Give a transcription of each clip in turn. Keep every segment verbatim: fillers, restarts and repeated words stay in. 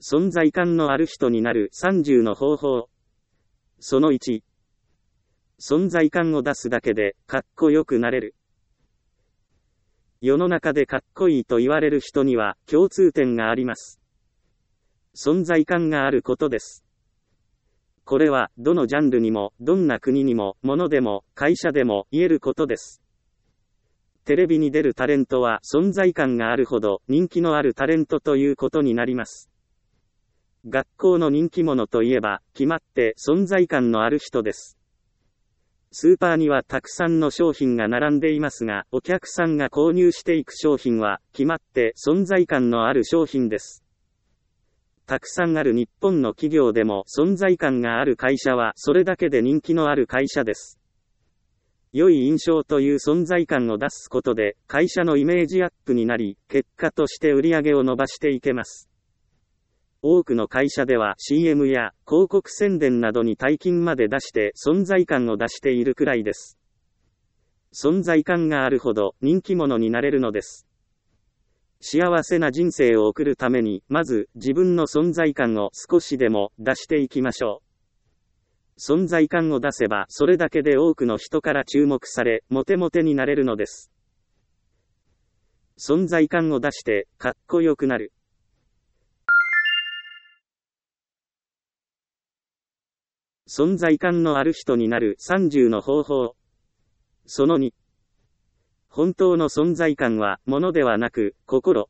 存在感のある人になるさんじゅうの方法。そのいち。存在感を出すだけでかっこよくなれる。世の中でかっこいいと言われる人には共通点があります。存在感があることです。これはどのジャンルにもどんな国にも物でも会社でも言えることです。テレビに出るタレントは存在感があるほど人気のあるタレントということになります。学校の人気者といえば決まって存在感のある人です。スーパーにはたくさんの商品が並んでいますが、お客さんが購入していく商品は決まって存在感のある商品です。たくさんある日本の企業でも存在感がある会社はそれだけで人気のある会社です。良い印象という存在感を出すことで会社のイメージアップになり、結果として売り上げを伸ばしていけます。多くの会社では シーエム や広告宣伝などに大金まで出して存在感を出しているくらいです。存在感があるほど人気者になれるのです。幸せな人生を送るために、まず自分の存在感を少しでも出していきましょう。存在感を出せばそれだけで多くの人から注目され、モテモテになれるのです。存在感を出してかっこよくなる。存在感のある人になるさんじゅうの方法。そのに。本当の存在感は物ではなく心。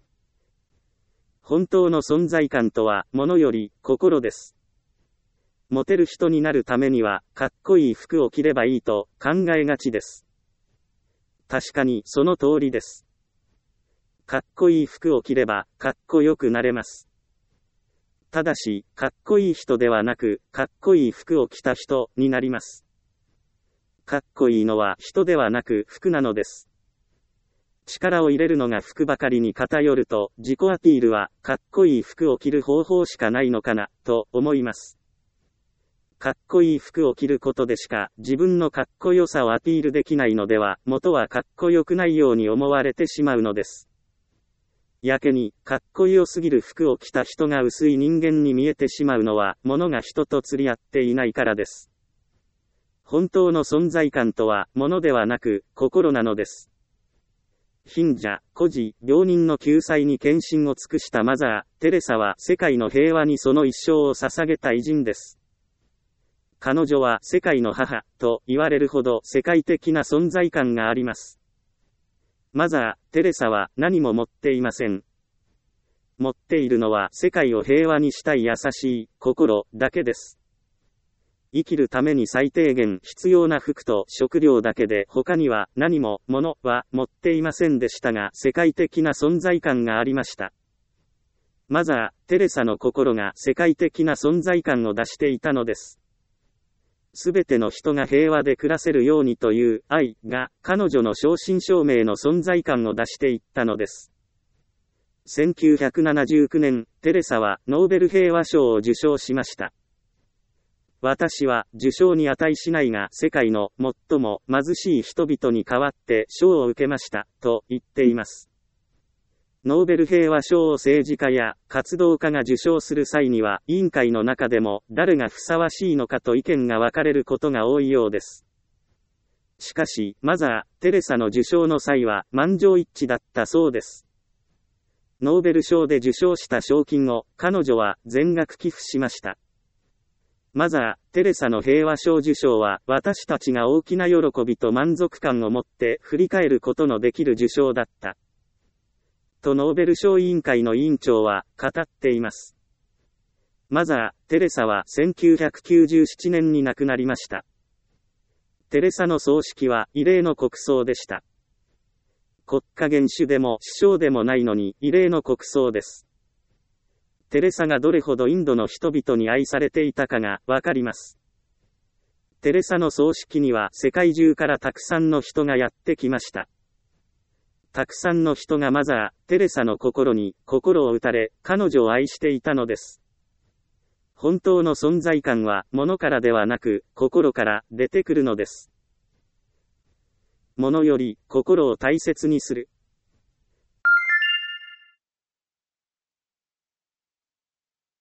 本当の存在感とは物より心です。モテる人になるためにはかっこいい服を着ればいいと考えがちです。確かにその通りです。かっこいい服を着ればかっこよくなれます。ただし、かっこいい人ではなく、かっこいい服を着た人になります。かっこいいのは人ではなく服なのです。力を入れるのが服ばかりに偏ると、自己アピールはかっこいい服を着る方法しかないのかな、と思います。かっこいい服を着ることでしか自分のかっこよさをアピールできないのでは、元はかっこよくないように思われてしまうのです。やけに、かっこよすぎる服を着た人が薄い人間に見えてしまうのは、物が人と釣り合っていないからです。本当の存在感とは、物ではなく、心なのです。貧者、孤児、病人の救済に献身を尽くしたマザー・テレサは、世界の平和にその一生を捧げた偉人です。彼女は、世界の母、と言われるほど、世界的な存在感があります。マザー・テレサは何も持っていません。持っているのは世界を平和にしたい優しい心だけです。生きるために最低限必要な服と食料だけで他には何も物は持っていませんでしたが世界的な存在感がありました。マザー・テレサの心が世界的な存在感を出していたのです。すべての人が平和で暮らせるようにという愛が彼女の正真正銘の存在感を出していったのです。せんきゅうひゃくななじゅうきゅうねん、テレサはノーベル平和賞を受賞しました。私は受賞に値しないが世界の最も貧しい人々に代わって賞を受けましたと言っています。ノーベル平和賞を政治家や活動家が受賞する際には委員会の中でも誰がふさわしいのかと意見が分かれることが多いようです。しかし、マザー・テレサの受賞の際は満場一致だったそうです。ノーベル賞で受賞した賞金を彼女は全額寄付しました。マザー・テレサの平和賞受賞は私たちが大きな喜びと満足感を持って振り返ることのできる受賞だった。とノーベル賞委員会の委員長は語っています。マザー・テレサはせんきゅうひゃくきゅうじゅうななねんに亡くなりました。テレサの葬式は異例の国葬でした。国家元首でも首相でもないのに異例の国葬です。テレサがどれほどインドの人々に愛されていたかがわかります。テレサの葬式には世界中からたくさんの人がやってきました。たくさんの人がマザー・テレサの心に心を打たれ、彼女を愛していたのです。本当の存在感は物からではなく心から出てくるのです。物より心を大切にする。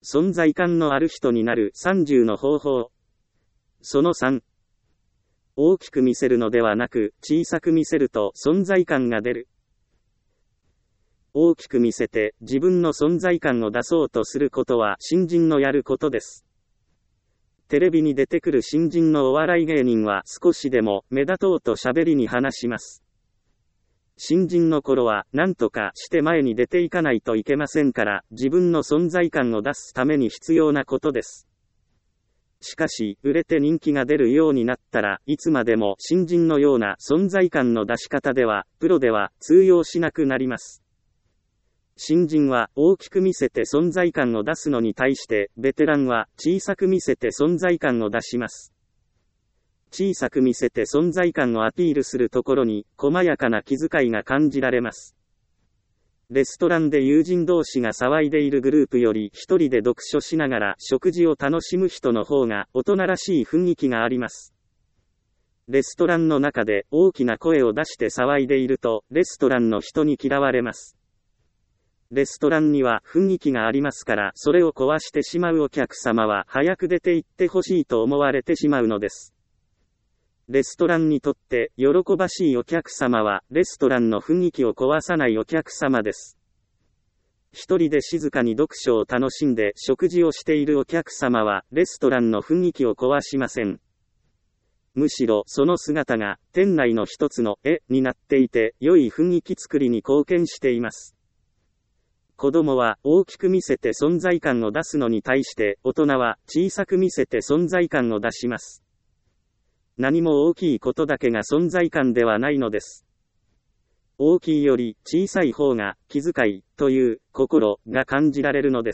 存在感のある人になるさんじゅうの方法。そのさん。大きく見せるのではなく、小さく見せると存在感が出る。大きく見せて自分の存在感を出そうとすることは新人のやることです。テレビに出てくる新人のお笑い芸人は少しでも目立とうと喋りに話します。新人の頃は何とかして前に出ていかないといけませんから、自分の存在感を出すために必要なことです。しかし、売れて人気が出るようになったらいつまでも新人のような存在感の出し方では、プロでは通用しなくなります。新人は大きく見せて存在感を出すのに対して、ベテランは小さく見せて存在感を出します。小さく見せて存在感をアピールするところに、細やかな気遣いが感じられます。レストランで友人同士が騒いでいるグループより一人で読書しながら食事を楽しむ人の方が大人らしい雰囲気があります。レストランの中で大きな声を出して騒いでいると、レストランの人に嫌われます。レストランには雰囲気がありますから、それを壊してしまうお客様は早く出て行ってほしいと思われてしまうのです。レストランにとって喜ばしいお客様は、レストランの雰囲気を壊さないお客様です。一人で静かに読書を楽しんで食事をしているお客様は、レストランの雰囲気を壊しません。むしろその姿が店内の一つの絵になっていて、良い雰囲気作りに貢献しています。子供は大きく見せて存在感を出すのに対して、大人は小さく見せて存在感を出します。何も大きいことだけが存在感ではないのです。大きいより小さい方が気遣いという心が感じられるのです。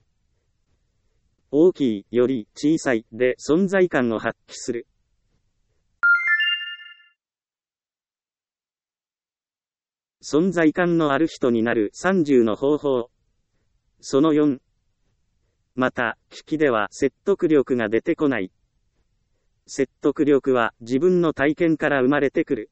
大きいより小さいで存在感を発揮する。存在感のある人になるさんじゅうの方法。そのよん。また、聞きでは説得力が出てこない。説得力は自分の体験から生まれてくる。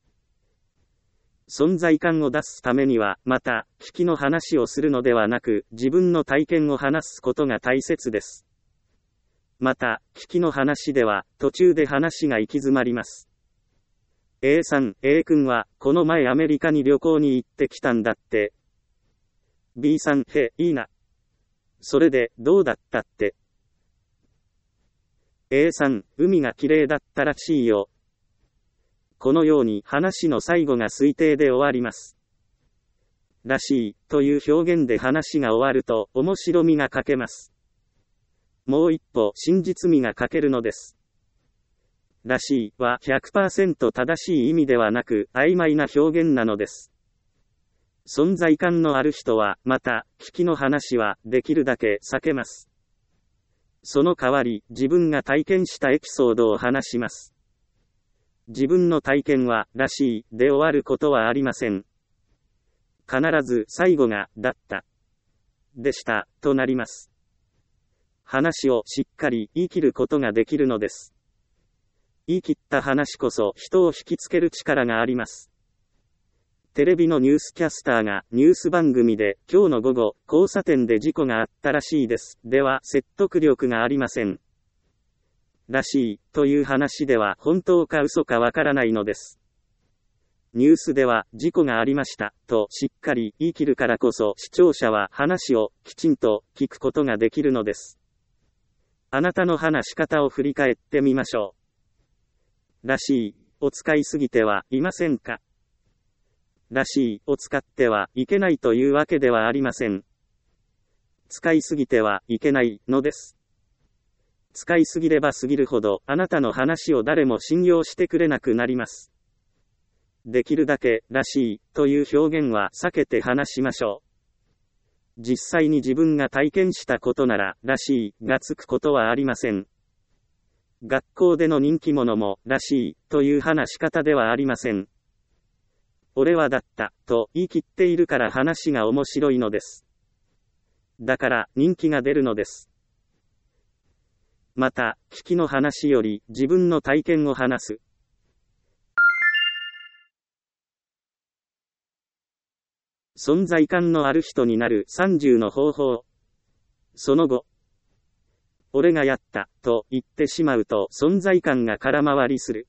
存在感を出すためには、また、聞きの話をするのではなく、自分の体験を話すことが大切です。また、聞きの話では、途中で話が行き詰まります。A さん、A 君は、この前アメリカに旅行に行ってきたんだって。B さん、へ、いいな。それで、どうだったって。A さん、海が綺麗だったらしいよ。このように話の最後が推定で終わります。らしい、という表現で話が終わると、面白みが欠けます。もう一歩、真実味が欠けるのです。らしいは ひゃくパーセント 正しい意味ではなく、曖昧な表現なのです。存在感のある人は、また、聞きの話は、できるだけ避けます。その代わり、自分が体験したエピソードを話します。自分の体験は、らしい、で終わることはありません。必ず、最後が、だった。でした、となります。話をしっかり言い切ることができるのです。言い切った話こそ人を引きつける力があります。テレビのニュースキャスターがニュース番組で今日の午後交差点で事故があったらしいです。では説得力がありません。らしいという話では本当か嘘かわからないのです。ニュースでは事故がありましたとしっかり言い切るからこそ視聴者は話をきちんと聞くことができるのです。あなたの話し方を振り返ってみましょう。らしいを使いすぎてはいませんか？らしいを使ってはいけないというわけではありません。使いすぎてはいけないのです。使いすぎればすぎるほどあなたの話を誰も信用してくれなくなります。できるだけらしいという表現は避けて話しましょう。実際に自分が体験したことなららしいがつくことはありません。学校での人気者も、らしい、という話し方ではありません。俺はだった、と言い切っているから話が面白いのです。だから、人気が出るのです。また、聞きの話より、自分の体験を話す。存在感のある人になるさんじゅうの方法。 その後、俺がやった、と言ってしまうと存在感が空回りする。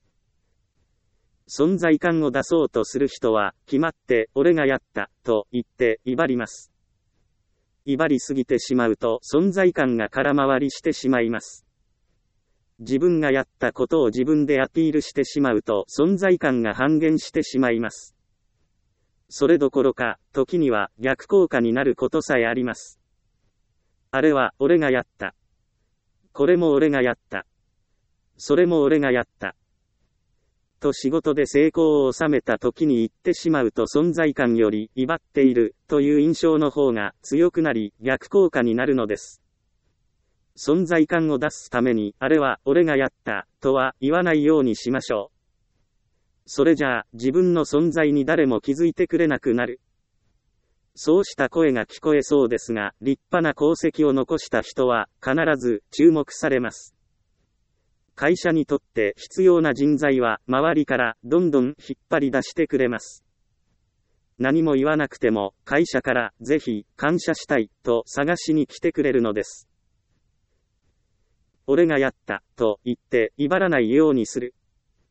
存在感を出そうとする人は、決まって、俺がやった、と言って、威張ります。威張りすぎてしまうと、存在感が空回りしてしまいます。自分がやったことを自分でアピールしてしまうと、存在感が半減してしまいます。それどころか、時には逆効果になることさえあります。あれは、俺がやった。これも俺がやった。それも俺がやった。と仕事で成功を収めた時に言ってしまうと存在感より威張っているという印象の方が強くなり逆効果になるのです。存在感を出すためにあれは俺がやったとは言わないようにしましょう。それじゃあ自分の存在に誰も気づいてくれなくなる。そうした声が聞こえそうですが、立派な功績を残した人は必ず注目されます。会社にとって必要な人材は周りからどんどん引っ張り出してくれます。何も言わなくても会社からぜひ感謝したいと探しに来てくれるのです。俺がやったと言って威張らないようにする。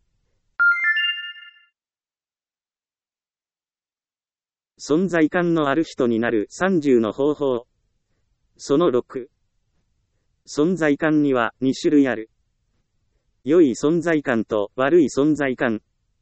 存在感のある人になるさんじゅうの方法。そのろく。存在感にはに種類ある。良い存在感と悪い存在感。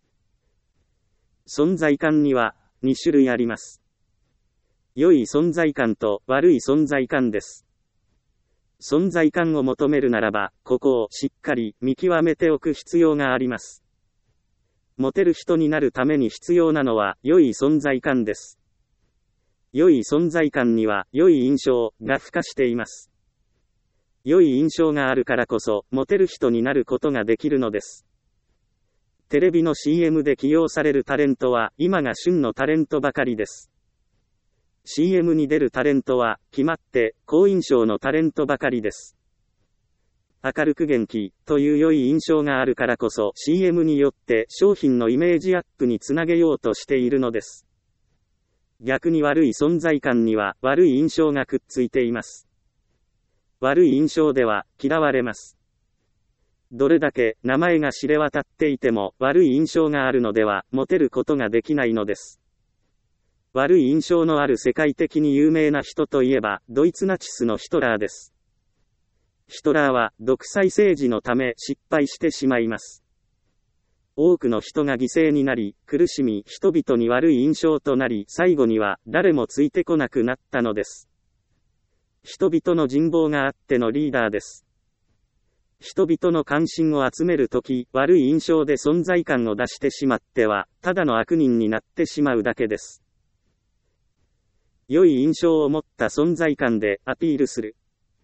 存在感にはに種類あります。良い存在感と悪い存在感です。存在感を求めるならば、ここをしっかり見極めておく必要があります。モテる人になるために必要なのは良い存在感です。良い存在感には良い印象が付加しています。良い印象があるからこそモテる人になることができるのです。テレビの シーエム で起用されるタレントは今が旬のタレントばかりです。シーエム に出るタレントは決まって好印象のタレントばかりです。明るく元気という良い印象があるからこそ シーエム によって商品のイメージアップにつなげようとしているのです。逆に悪い存在感には悪い印象がくっついています。悪い印象では嫌われます。どれだけ名前が知れ渡っていても悪い印象があるのではモテることができないのです。悪い印象のある世界的に有名な人といえばドイツナチスのヒトラーです。ヒトラーは独裁政治のため失敗してしまいます。多くの人が犠牲になり、苦しみ、人々に悪い印象となり、最後には誰もついてこなくなったのです。人々の人望があってのリーダーです。人々の関心を集めるとき、悪い印象で存在感を出してしまっては、ただの悪人になってしまうだけです。良い印象を持った存在感でアピールする。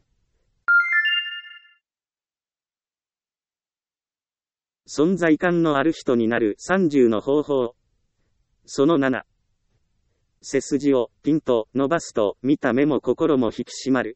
存在感のある人になるさんじゅうの方法。そのなな。背筋をピンと伸ばすと見た目も心も引き締まる。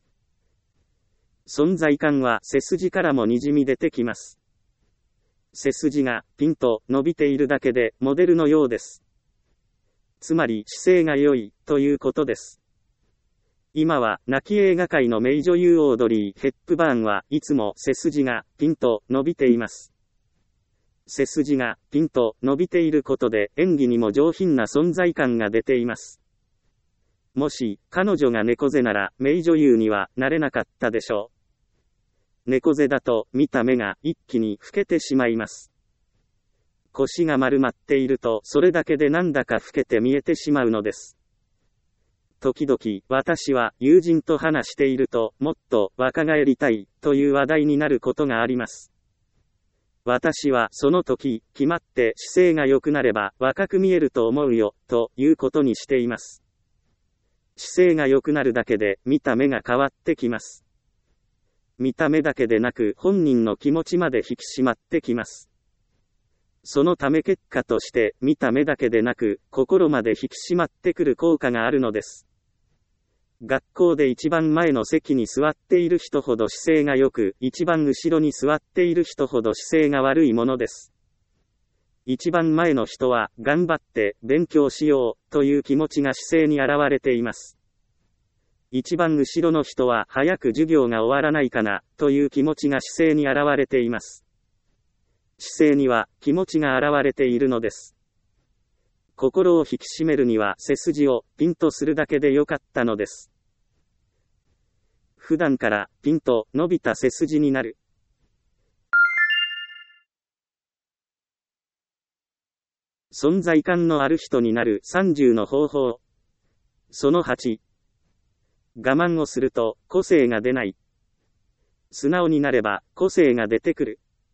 存在感は背筋からもにじみ出てきます。背筋がピンと伸びているだけでモデルのようです。つまり姿勢が良いということです。今は亡き映画界の名女優オードリー・ヘップバーンはいつも背筋がピンと伸びています。背筋がピンと伸びていることで演技にも上品な存在感が出ています。もし彼女が猫背なら名女優にはなれなかったでしょう。猫背だと見た目が一気に老けてしまいます。腰が丸まっているとそれだけでなんだか老けて見えてしまうのです。時々私は友人と話しているともっと若返りたいという話題になることがあります。私はその時、決まって姿勢が良くなれば若く見えると思うよ、ということにしています。姿勢が良くなるだけで見た目が変わってきます。見た目だけでなく本人の気持ちまで引き締まってきます。そのため結果として見た目だけでなく心まで引き締まってくる効果があるのです。学校で一番前の席に座っている人ほど姿勢が良く、一番後ろに座っている人ほど姿勢が悪いものです。一番前の人は頑張って勉強しようという気持ちが姿勢に現れています。 一番後ろの人は早く授業が終わらないかな、という気持ちが姿勢に現れています。姿勢には気持ちが現れているのです。心を引き締めるには背筋をピンとするだけでよかったのです。普段からピンと伸びた背筋になる。存在感のある人になるさんじゅうの方法。そのはち。我慢をすると個性が出ない。素直になれば個性が出てくる。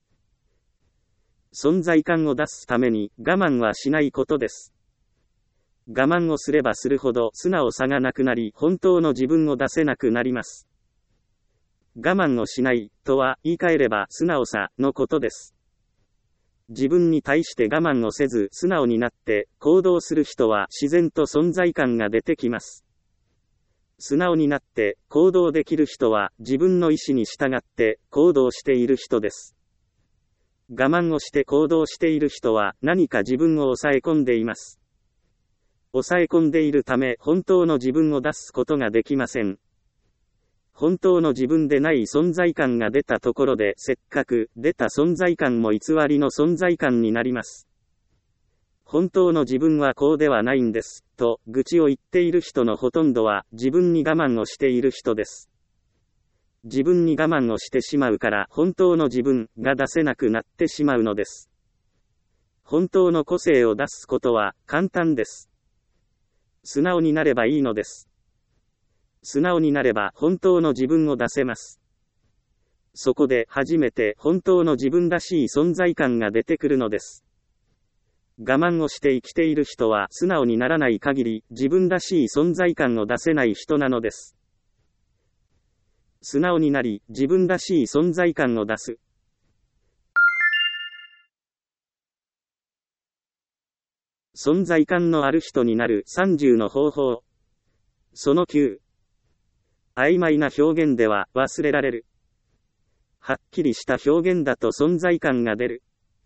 存在感を出すために我慢はしないことです。我慢をすればするほど素直さがなくなり、本当の自分を出せなくなります。我慢をしないとは言い換えれば素直さのことです。自分に対して我慢をせず素直になって行動する人は自然と存在感が出てきます。素直になって行動できる人は自分の意思に従って行動している人です。我慢をして行動している人は何か自分を抑え込んでいます。抑え込んでいるため本当の自分を出すことができません。本当の自分でない存在感が出たところで、せっかく出た存在感も偽りの存在感になります。本当の自分はこうではないんです、と愚痴を言っている人のほとんどは自分に我慢をしている人です。自分に我慢をしてしまうから本当の自分が出せなくなってしまうのです。本当の個性を出すことは簡単です。素直になればいいのです。素直になれば本当の自分を出せます。そこで初めて本当の自分らしい存在感が出てくるのです。我慢をして生きている人は素直にならない限り自分らしい存在感を出せない人なのです。素直になり自分らしい存在感を出す。存在感のある人になるさんじゅうの方法。そのきゅう。曖昧な表現では忘れられる。はっきりした表現だと存在感が出る。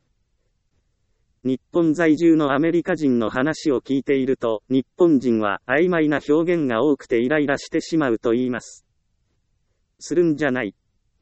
日本在住のアメリカ人の話を聞いていると、日本人は曖昧な表現が多くてイライラしてしまうと言います。するんじゃない。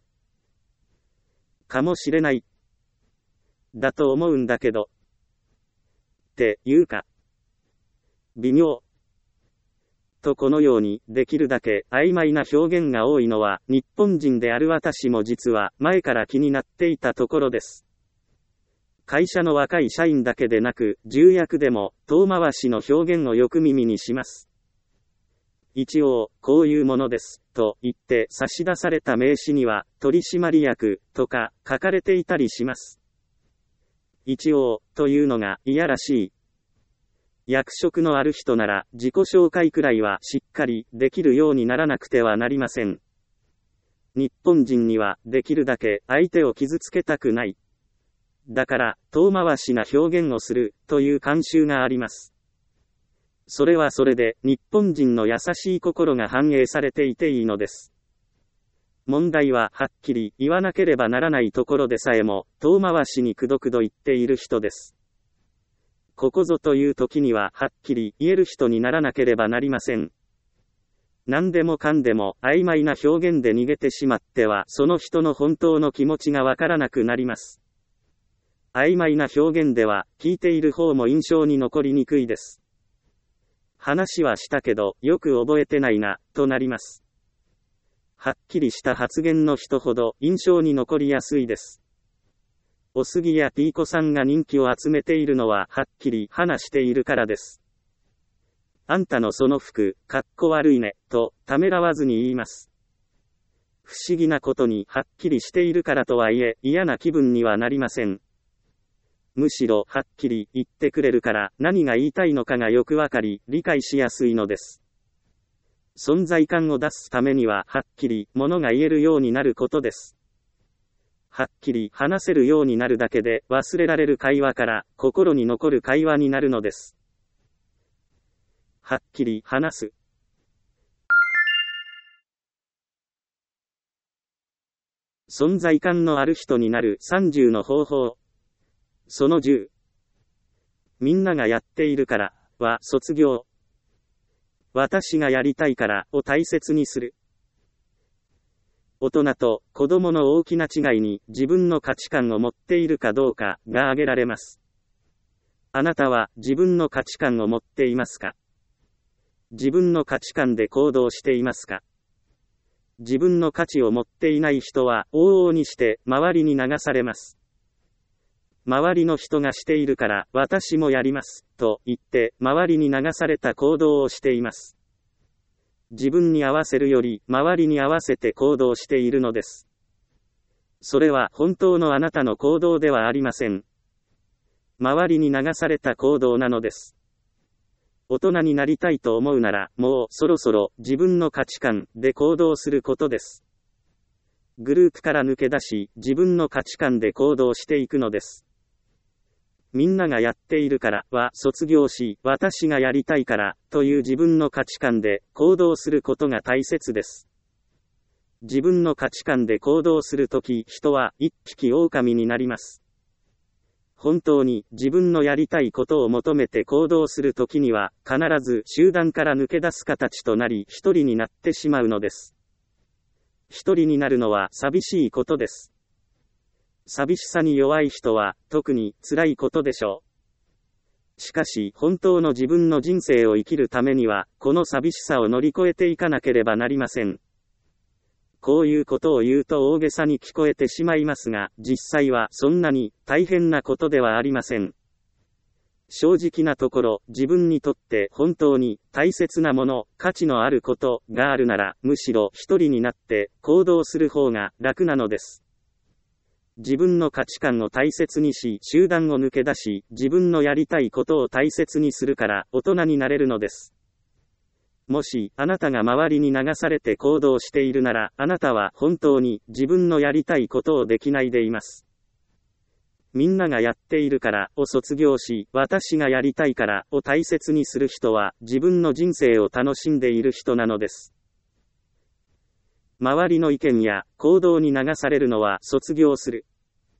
かもしれない。だと思うんだけど。っていうか。微妙。とこのように、できるだけ曖昧な表現が多いのは、日本人である私も実は前から気になっていたところです。会社の若い社員だけでなく、重役でも、遠回しの表現をよく耳にします。一応、こういうものです、と言って差し出された名刺には、取締役、とか、書かれていたりします。一応、というのが、いやらしい。役職のある人なら、自己紹介くらいはしっかりできるようにならなくてはなりません。日本人には、できるだけ相手を傷つけたくない。だから、遠回しな表現をする、という慣習があります。それはそれで、日本人の優しい心が反映されていていいのです。問題は、はっきり言わなければならないところでさえも、遠回しにくどくど言っている人です。ここぞという時には、はっきり言える人にならなければなりません。何でもかんでも、曖昧な表現で逃げてしまっては、その人の本当の気持ちがわからなくなります。曖昧な表現では、聞いている方も印象に残りにくいです。話はしたけど、よく覚えてないな、となります。はっきりした発言の人ほど、印象に残りやすいです。おすぎやピーコさんが人気を集めているのは、はっきり話しているからです。あんたのその服、かっこ悪いね、と、ためらわずに言います。不思議なことに、はっきりしているからとはいえ、嫌な気分にはなりません。むしろ、はっきり言ってくれるから、何が言いたいのかがよくわかり、理解しやすいのです。存在感を出すためには、はっきり、ものが言えるようになることです。はっきり話せるようになるだけで、忘れられる会話から、心に残る会話になるのです。はっきり話す。存在感のある人になるさんじゅうの方法。そのじゅう。みんながやっているから、は卒業。 私がやりたいからを大切にする。大人と子供の大きな違いに自分の価値観を持っているかどうかが挙げられます。あなたは自分の価値観を持っていますか？自分の価値観で行動していますか？自分の価値を持っていない人は往々にして周りに流されます。周りの人がしているから私もやりますと言って周りに流された行動をしています。自分に合わせるより周りに合わせて行動しているのです。それは本当のあなたの行動ではありません。周りに流された行動なのです。大人になりたいと思うなら、もうそろそろ自分の価値観で行動することです。グループから抜け出し、自分の価値観で行動していくのです。みんながやっているからは卒業し、私がやりたいからという自分の価値観で行動することが大切です。自分の価値観で行動するとき、人は一匹狼になります。本当に自分のやりたいことを求めて行動するときには、必ず集団から抜け出す形となり、一人になってしまうのです。一人になるのは寂しいことです。寂しさに弱い人は、特に辛いことでしょう。しかし、本当の自分の人生を生きるためには、この寂しさを乗り越えていかなければなりません。こういうことを言うと大げさに聞こえてしまいますが、実際はそんなに大変なことではありません。正直なところ、自分にとって本当に大切なもの、価値のあることがあるなら、むしろ一人になって行動する方が楽なのです。自分の価値観を大切にし、集団を抜け出し、自分のやりたいことを大切にするから大人になれるのです。もし、あなたが周りに流されて行動しているなら、あなたは本当に自分のやりたいことをできないでいます。みんながやっているからを卒業し、私がやりたいからを大切にする人は、自分の人生を楽しんでいる人なのです。周りの意見や行動に流されるのは卒業する。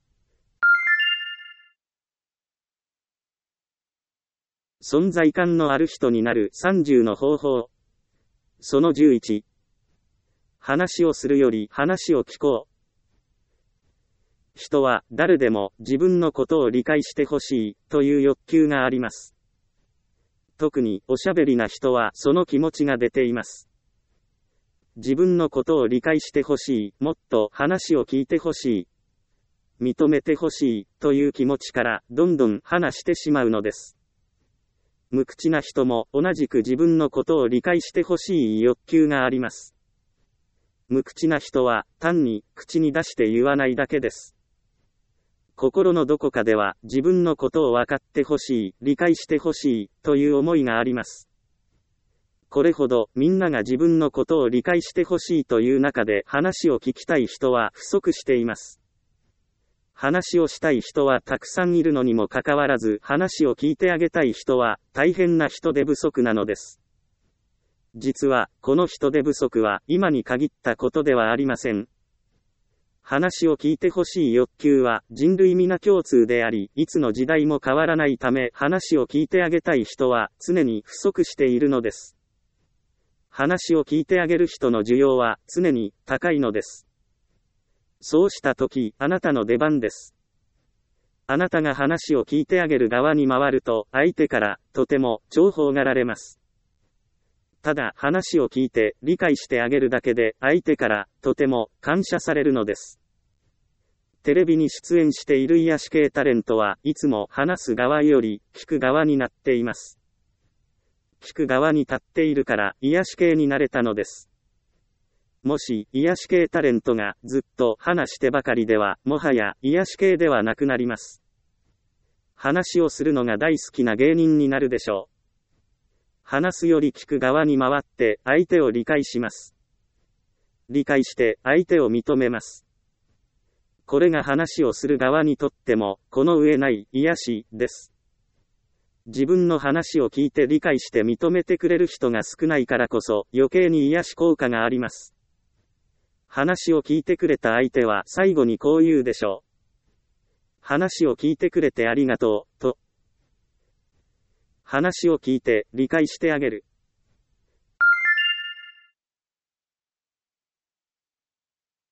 存在感のある人になるさんじゅうの方法。そのじゅういち。話をするより話を聞こう。人は誰でも自分のことを理解してほしいという欲求があります。特におしゃべりな人はその気持ちが出ています。自分のことを理解してほしい、もっと話を聞いてほしい、認めてほしいという気持ちからどんどん話してしまうのです。無口な人も同じく自分のことを理解してほしい欲求があります。無口な人は単に口に出して言わないだけです。心のどこかでは自分のことを分かってほしい、理解してほしいという思いがあります。これほどみんなが自分のことを理解してほしいという中で話を聞きたい人は不足しています。話をしたい人はたくさんいるのにもかかわらず、話を聞いてあげたい人は大変な人手不足なのです。実は、この人手不足は今に限ったことではありません。話を聞いてほしい欲求は人類皆共通であり、いつの時代も変わらないため、話を聞いてあげたい人は常に不足しているのです。話を聞いてあげる人の需要は常に高いのです。そうしたとき、あなたの出番です。あなたが話を聞いてあげる側に回ると、相手からとても重宝がられます。ただ、話を聞いて理解してあげるだけで、相手からとても感謝されるのです。テレビに出演している癒し系タレントはいつも話す側より聞く側になっています。聞く側に立っているから癒し系になれたのです。もし、癒し系タレントがずっと話してばかりでは、もはや癒し系ではなくなります。話をするのが大好きな芸人になるでしょう。話すより聞く側に回って相手を理解します。理解して相手を認めます。これが話をする側にとっても、この上ない癒しです。自分の話を聞いて理解して認めてくれる人が少ないからこそ、余計に癒し効果があります。話を聞いてくれた相手は最後にこう言うでしょう。話を聞いてくれてありがとう、と。話を聞いて理解してあげる。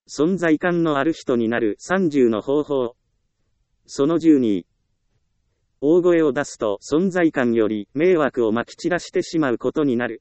存在感のある人になるさんじゅうの方法。そのじゅうに。大声を出すと存在感より迷惑をまき散らしてしまうことになる。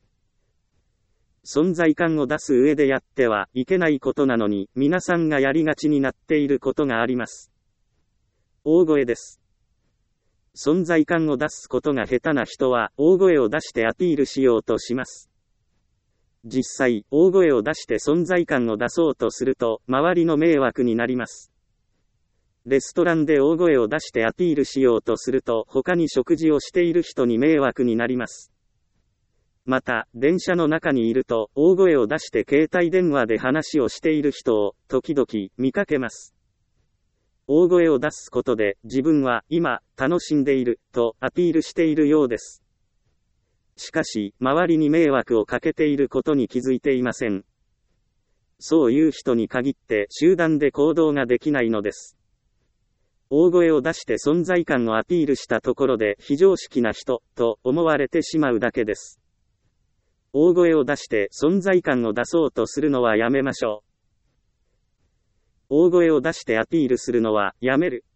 存在感を出す上でやってはいけないことなのに、皆さんがやりがちになっていることがあります。大声です。存在感を出すことが下手な人は、大声を出してアピールしようとします。実際、大声を出して存在感を出そうとすると、周りの迷惑になります。レストランで大声を出してアピールしようとすると、他に食事をしている人に迷惑になります。また、電車の中にいると、大声を出して携帯電話で話をしている人を、時々、見かけます。大声を出すことで、自分は、今、楽しんでいる、と、アピールしているようです。しかし、周りに迷惑をかけていることに気づいていません。そういう人に限って、集団で行動ができないのです。大声を出して存在感をアピールしたところで、非常識な人、と思われてしまうだけです。大声を出して存在感を出そうとするのはやめましょう。大声を出してアピールするのはやめる。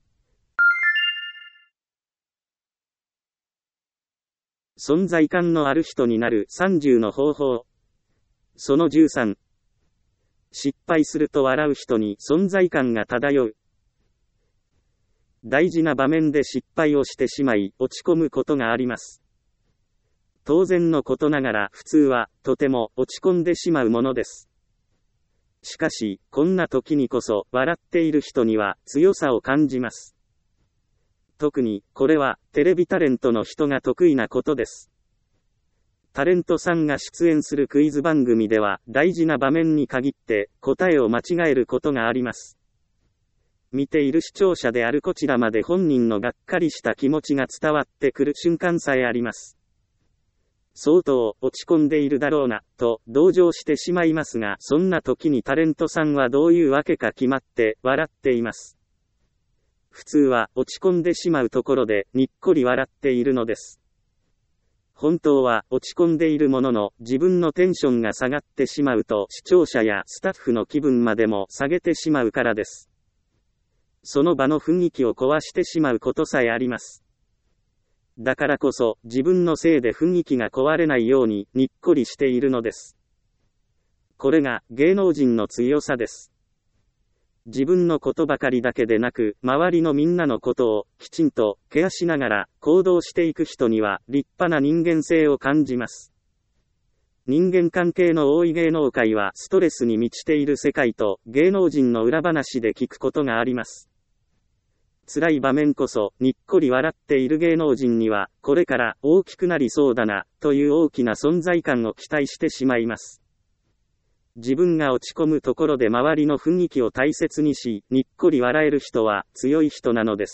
存在感のある人になるさんじゅうの方法。そのじゅうさん。失敗すると笑う人に存在感が漂う。大事な場面で失敗をしてしまい、落ち込むことがあります。当然のことながら普通は、とても落ち込んでしまうものです。しかし、こんな時にこそ、笑っている人には強さを感じます。特に、これは、テレビタレントの人が得意なことです。タレントさんが出演するクイズ番組では、大事な場面に限って、答えを間違えることがあります。見ている視聴者であるこちらまで本人のがっかりした気持ちが伝わってくる瞬間さえあります。相当落ち込んでいるだろうな、と同情してしまいますが、そんな時にタレントさんはどういうわけか決まって笑っています。普通は落ち込んでしまうところでにっこり笑っているのです。本当は落ち込んでいるものの自分のテンションが下がってしまうと視聴者やスタッフの気分までも下げてしまうからです。その場の雰囲気を壊してしまうことさえあります。だからこそ自分のせいで雰囲気が壊れないようににっこりしているのです。これが芸能人の強さです。自分のことばかりだけでなく、周りのみんなのことをきちんとケアしながら行動していく人には立派な人間性を感じます。人間関係の多い芸能界はストレスに満ちている世界と芸能人の裏話で聞くことがあります。辛い場面こそにっこり笑っている芸能人にはこれから大きくなりそうだなという大きな存在感を期待してしまいます。自分が落ち込むところで周りの雰囲気を大切にし、にっこり笑える人は強い人なのです。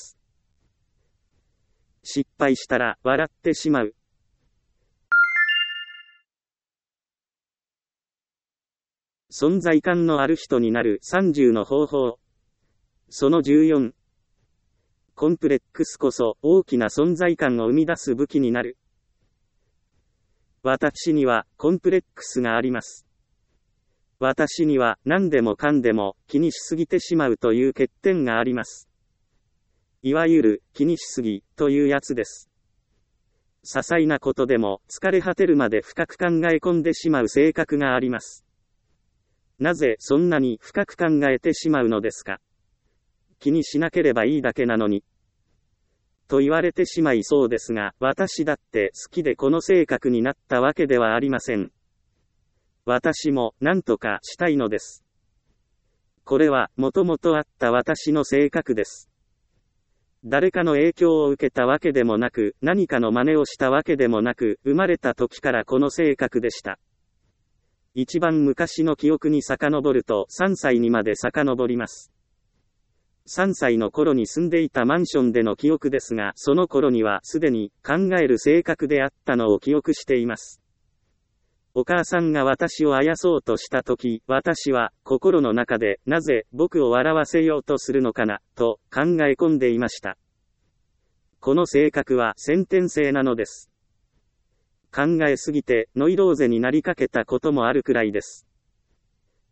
失敗したら笑ってしまう。存在感のある人になるさんじゅうの方法。そのじゅうよん。コンプレックスこそ大きな存在感を生み出す武器になる。私にはコンプレックスがあります。私には何でもかんでも気にしすぎてしまうという欠点があります。いわゆる気にしすぎというやつです。些細なことでも疲れ果てるまで深く考え込んでしまう性格があります。なぜそんなに深く考えてしまうのですか？気にしなければいいだけなのに。と言われてしまいそうですが、私だって好きでこの性格になったわけではありません。私も何とかしたいのです。これはもともとあった私の性格です。誰かの影響を受けたわけでもなく、何かの真似をしたわけでもなく、生まれた時からこの性格でした。一番昔の記憶に遡るとさんさいにまで遡ります。さんさいの頃に住んでいたマンションでの記憶ですが、その頃にはすでに考える性格であったのを記憶しています。お母さんが私をあやそうとしたとき、私は心の中でなぜ僕を笑わせようとするのかな、と考え込んでいました。この性格は先天性なのです。考えすぎてノイローゼになりかけたこともあるくらいです。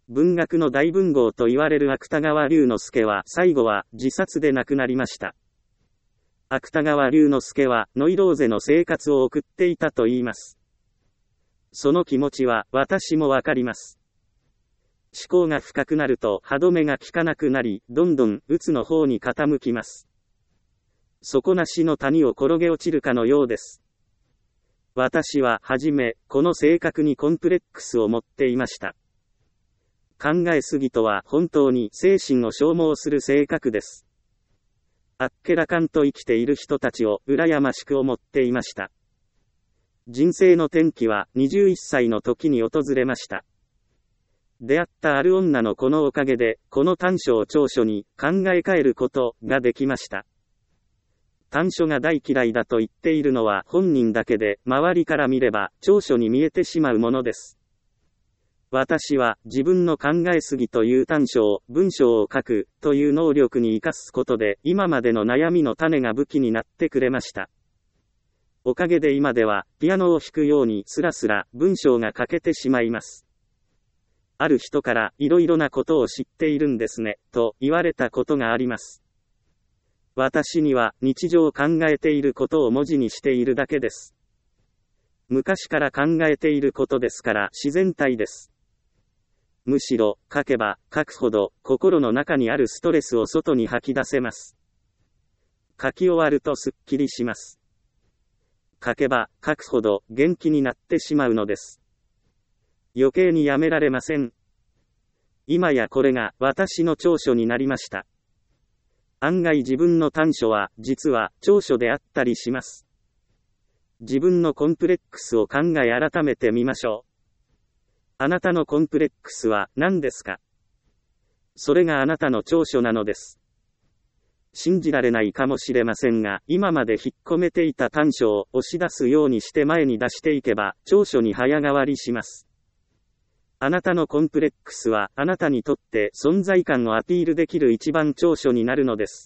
文学の大文豪と言われる芥川龍之介は最後は自殺で亡くなりました。芥川龍之介はノイローゼの生活を送っていたと言います。その気持ちは私もわかります。思考が深くなると歯止めが効かなくなり、どんどん鬱の方に傾きます。底なしの谷を転げ落ちるかのようです。私ははじめ、この性格にコンプレックスを持っていました。考えすぎとは本当に精神を消耗する性格です。あっけらかんと生きている人たちを羨ましく思っていました。人生の転機はにじゅういっさいの時に訪れました。出会ったある女の子のおかげで、この短所を長所に考え変えることができました。短所が大嫌いだと言っているのは本人だけで、周りから見れば長所に見えてしまうものです。私は自分の考えすぎという短所を文章を書くという能力に生かすことで今までの悩みの種が武器になってくれました。おかげで今ではピアノを弾くようにスラスラ文章が書けてしまいます。ある人からいろいろなことを知っているんですねと言われたことがあります。私には日常考えていることを文字にしているだけです。昔から考えていることですから自然体です。むしろ、書けば、書くほど、心の中にあるストレスを外に吐き出せます。書き終わるとすっきりします。書けば、書くほど、元気になってしまうのです。余計にやめられません。今やこれが、私の長所になりました。案外自分の短所は、実は、長所であったりします。自分のコンプレックスを考え改めてみましょう。あなたのコンプレックスは何ですか？それがあなたの長所なのです。信じられないかもしれませんが、今まで引っ込めていた短所を押し出すようにして前に出していけば、長所に早変わりします。あなたのコンプレックスは、あなたにとって存在感をアピールできる一番長所になるのです。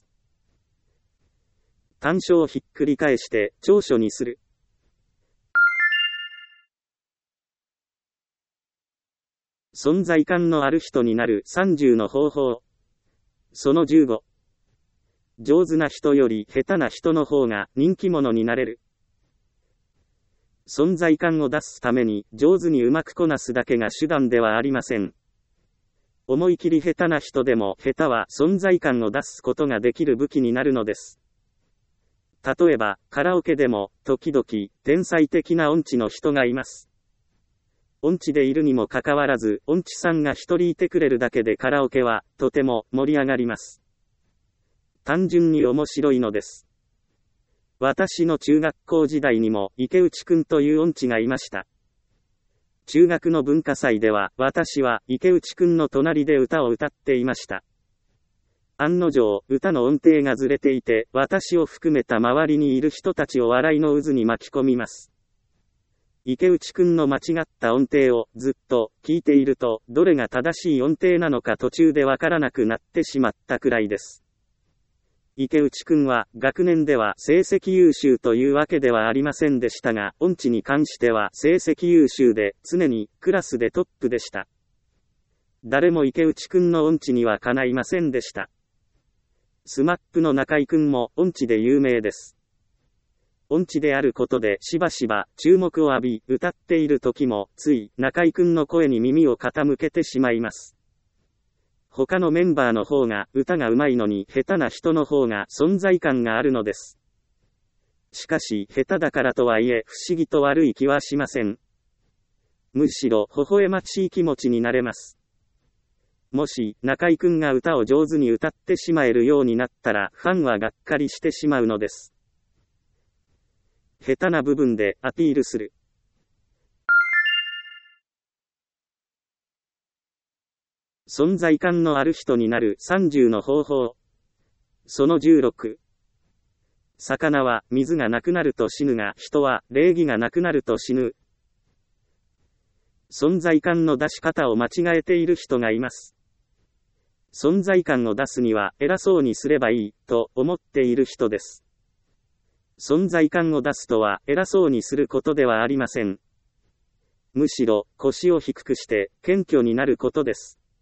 短所をひっくり返して、長所にする。存在感のある人になるさんじゅうの方法。そのじゅうご。上手な人より下手な人の方が人気者になれる。存在感を出すために上手にうまくこなすだけが手段ではありません。思い切り下手な人でも下手は存在感を出すことができる武器になるのです。例えば、カラオケでも時々天才的な音痴の人がいます。音痴でいるにもかかわらず、音痴さんが一人いてくれるだけでカラオケは、とても盛り上がります。単純に面白いのです。私の中学校時代にも、池内くんという音痴がいました。中学の文化祭では、私は池内くんの隣で歌を歌っていました。案の定、歌の音程がずれていて、私を含めた周りにいる人たちを笑いの渦に巻き込みます。池内くんの間違った音程をずっと聞いていると、どれが正しい音程なのか途中でわからなくなってしまったくらいです。池内くんは学年では成績優秀というわけではありませんでしたが、音痴に関しては成績優秀で常にクラスでトップでした。誰も池内くんの音痴にはかないませんでした。スマップの中井くんも音痴で有名です。音痴であることでしばしば注目を浴び、歌っている時もつい中井くんの声に耳を傾けてしまいます。他のメンバーの方が歌が上手いのに下手な人の方が存在感があるのです。しかし下手だからとはいえ不思議と悪い気はしません。むしろ微笑ましい気持ちになれます。もし中井くんが歌を上手に歌ってしまえるようになったらファンはがっかりしてしまうのです。下手な部分でアピールする。存在感のある人になるさんじゅうの方法。そのじゅうろく。魚は水がなくなると死ぬが、人は礼儀がなくなると死ぬ。存在感の出し方を間違えている人がいます。存在感を出すには偉そうにすればいいと思っている人です。存在感を出すとは偉そうにすることではありません。むしろ腰を低くして謙虚になることです。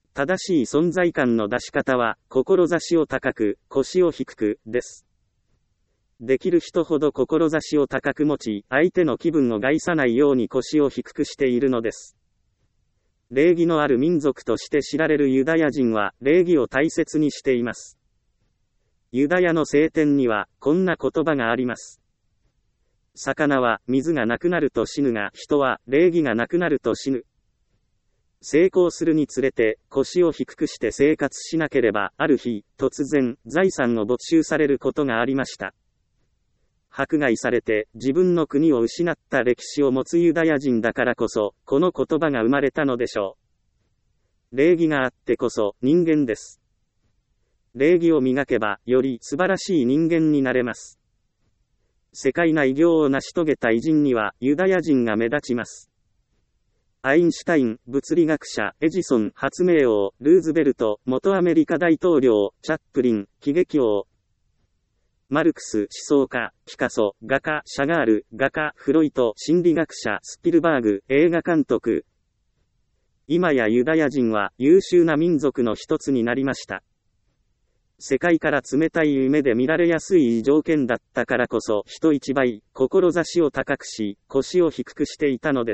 正しい存在感の出し方は、志を高く、腰を低く、です。できる人ほど志を高く持ち、相手の気分を害さないように腰を低くしているのです。礼儀のある民族として知られるユダヤ人は、礼儀を大切にしています。ユダヤの聖典には、こんな言葉があります。魚は、水がなくなると死ぬが、人は、礼儀がなくなると死ぬ。成功するにつれて、腰を低くして生活しなければ、ある日、突然、財産を没収されることがありました。迫害されて、自分の国を失った歴史を持つユダヤ人だからこそ、この言葉が生まれたのでしょう。礼儀があってこそ、人間です。礼儀を磨けば、より素晴らしい人間になれます。世界な偉業を成し遂げた偉人には、ユダヤ人が目立ちます。アインシュタイン、物理学者、エジソン、発明王、ルーズベルト、元アメリカ大統領、チャップリン、喜劇王、マルクス、思想家、ピカソ、画家、シャガール、画家、フロイト、心理学者、スピルバーグ、映画監督。今やユダヤ人は優秀な民族の一つになりました。世界から冷たい夢で見られやすい条件だったからこそ人一倍、志を高くし、腰を低くしていたのです。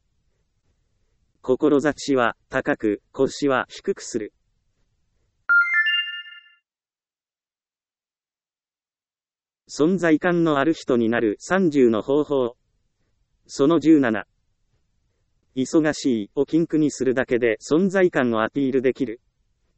志は高く、腰は低くする。存在感のある人になるさんじゅうの方法。そのじゅうなな。忙しいを禁句にするだけで存在感をアピールできる。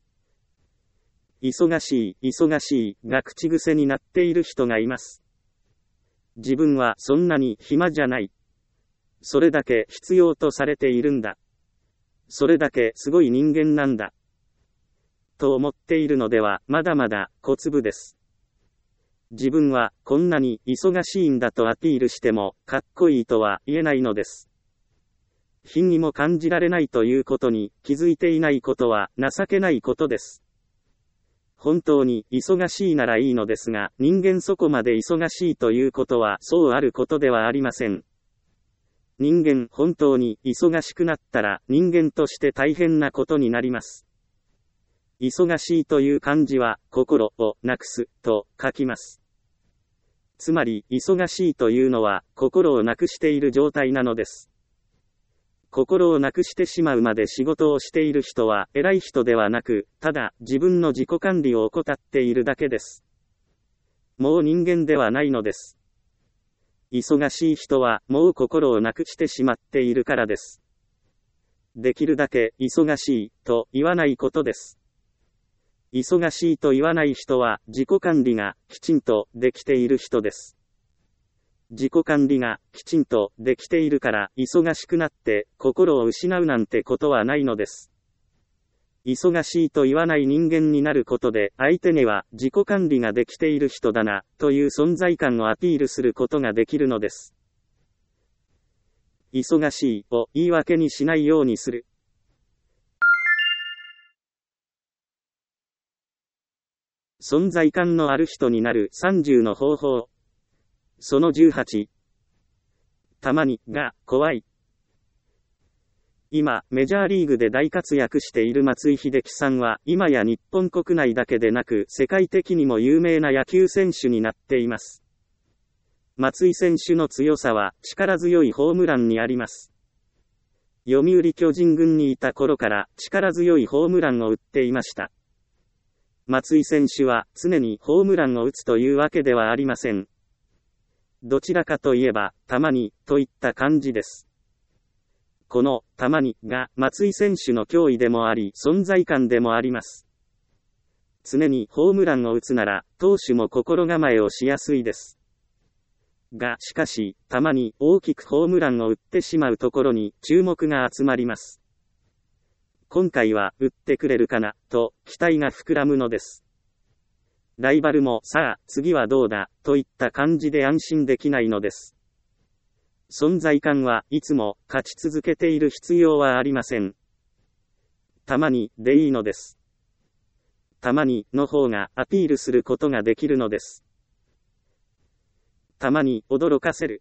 忙しい、忙しいが口癖になっている人がいます。自分はそんなに暇じゃない。それだけ必要とされているんだ。それだけすごい人間なんだ。と思っているのではまだまだ小粒です。自分はこんなに忙しいんだとアピールしてもかっこいいとは言えないのです。品にも感じられないということに気づいていないことは情けないことです。本当に忙しいならいいのですが、人間そこまで忙しいということはそうあることではありません。人間本当に忙しくなったら人間として大変なことになります。忙しいという漢字は心をなくすと書きます。つまり、忙しいというのは、心をなくしている状態なのです。心をなくしてしまうまで仕事をしている人は、偉い人ではなく、ただ、自分の自己管理を怠っているだけです。もう人間ではないのです。忙しい人は、もう心をなくしてしまっているからです。できるだけ、忙しい、と言わないことです。忙しいと言わない人は自己管理がきちんとできている人です。自己管理がきちんとできているから忙しくなって心を失うなんてことはないのです。忙しいと言わない人間になることで相手には自己管理ができている人だなという存在感をアピールすることができるのです。忙しいを言い訳にしないようにする。存在感のある人になるさんじゅうの方法。そのじゅうはち。たまに、が、怖い。今、メジャーリーグで大活躍している松井秀喜さんは、今や日本国内だけでなく、世界的にも有名な野球選手になっています。松井選手の強さは、力強いホームランにあります。読売巨人軍にいた頃から、力強いホームランを打っていました。松井選手は常にホームランを打つというわけではありません。どちらかといえば、たまに、といった感じです。この、たまに、が、松井選手の脅威でもあり、存在感でもあります。常にホームランを打つなら、投手も心構えをしやすいです。が、しかし、たまに大きくホームランを打ってしまうところに注目が集まります。今回は打ってくれるかな、と期待が膨らむのです。ライバルもさあ、次はどうだ、といった感じで安心できないのです。存在感はいつも勝ち続けている必要はありません。たまにでいいのです。たまにの方がアピールすることができるのです。たまに驚かせる。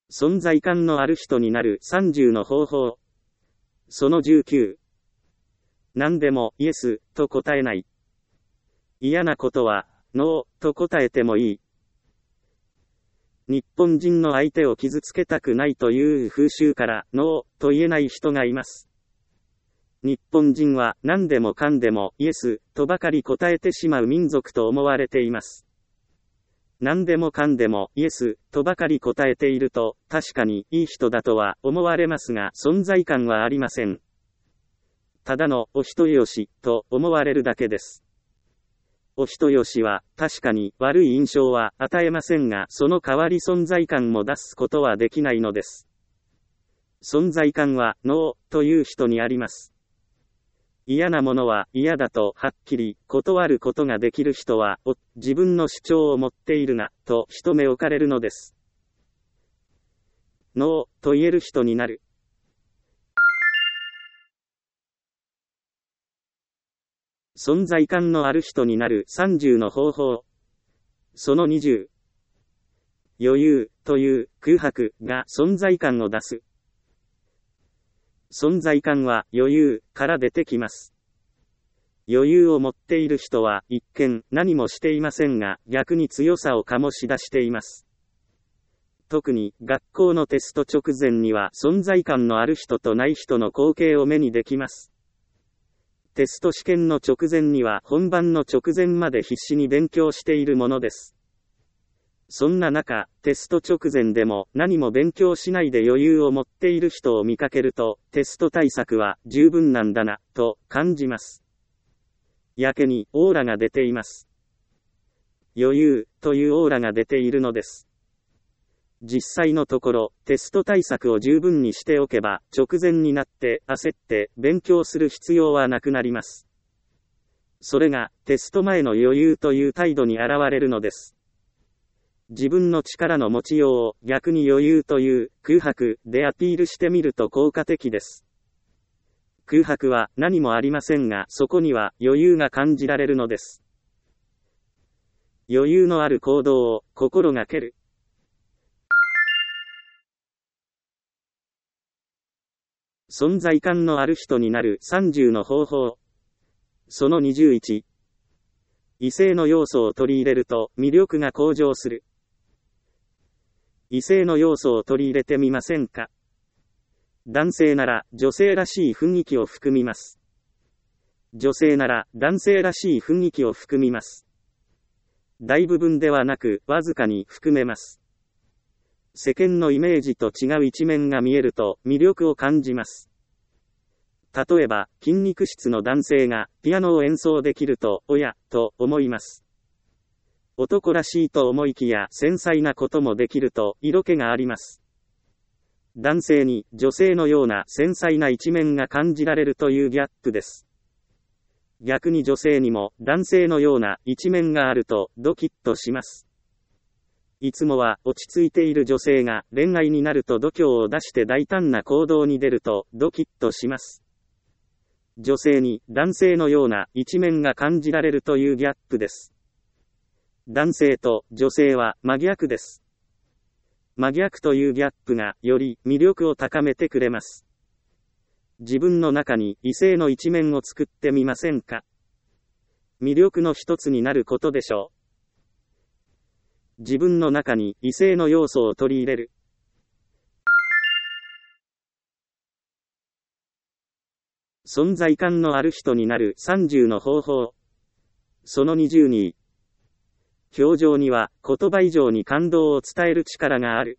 存在感のある人になるさんじゅうの方法。そのじゅうきゅう。何でもイエスと答えない。嫌なことはノーと答えてもいい。日本人の相手を傷つけたくないという風習からノーと言えない人がいます。日本人は何でもかんでもイエスとばかり答えてしまう民族と思われています。何でもかんでもイエスとばかり答えていると、確かにいい人だとは思われますが、存在感はありません。ただのお人よしと思われるだけです。お人よしは確かに悪い印象は与えませんが、その代わり存在感も出すことはできないのです。存在感はノーという人にあります。嫌なものは嫌だとはっきり断ることができる人は、お、自分の主張を持っているな、と一目置かれるのです。ノーと言える人になる。存在感のある人になるさんじゅうの方法。そのにじゅう。余裕という空白が存在感を出す。存在感は余裕から出てきます。余裕を持っている人は一見何もしていませんが、逆に強さを醸し出しています。特に学校のテスト直前には存在感のある人とない人の光景を目にできます。テスト試験の直前には本番の直前まで必死に勉強しているものです。そんな中、テスト直前でも何も勉強しないで余裕を持っている人を見かけると、テスト対策は十分なんだな、と感じます。やけにオーラが出ています。余裕というオーラが出ているのです。実際のところ、テスト対策を十分にしておけば、直前になって焦って勉強する必要はなくなります。それが、テスト前の余裕という態度に現れるのです。自分の力の持ちようを逆に余裕という空白でアピールしてみると効果的です。空白は何もありませんが、そこには余裕が感じられるのです。余裕のある行動を心がける。存在感のある人になるさんじゅうの方法。そのにじゅういち。異性の要素を取り入れると魅力が向上する。異性の要素を取り入れてみませんか？男性なら女性らしい雰囲気を含みます。女性なら男性らしい雰囲気を含みます。大部分ではなくわずかに含めます。世間のイメージと違う一面が見えると魅力を感じます。例えば、筋肉質の男性がピアノを演奏できると、おや、と思います。男らしいと思いきや繊細なこともできると色気があります。男性に女性のような繊細な一面が感じられるというギャップです。逆に女性にも男性のような一面があるとドキッとします。いつもは落ち着いている女性が恋愛になると度胸を出して大胆な行動に出るとドキッとします。女性に男性のような一面が感じられるというギャップです。男性と女性は真逆です。真逆というギャップがより魅力を高めてくれます。自分の中に異性の一面を作ってみませんか？魅力の一つになることでしょう。自分の中に異性の要素を取り入れる。存在感のある人になるさんじゅうの方法。そのにじゅうに。表情には言葉以上に感動を伝える力がある。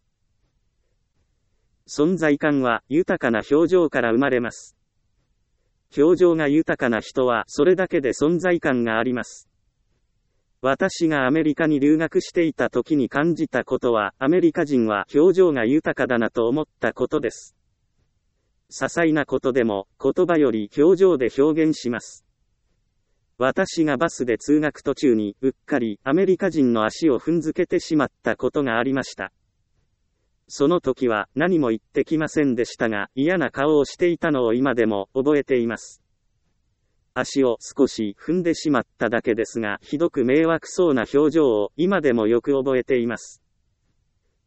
存在感は豊かな表情から生まれます。表情が豊かな人はそれだけで存在感があります。私がアメリカに留学していた時に感じたことは、アメリカ人は表情が豊かだなと思ったことです。些細なことでも言葉より表情で表現します。私がバスで通学途中にうっかりアメリカ人の足を踏んづけてしまったことがありました。その時は何も言ってきませんでしたが、嫌な顔をしていたのを今でも覚えています。足を少し踏んでしまっただけですが、ひどく迷惑そうな表情を今でもよく覚えています。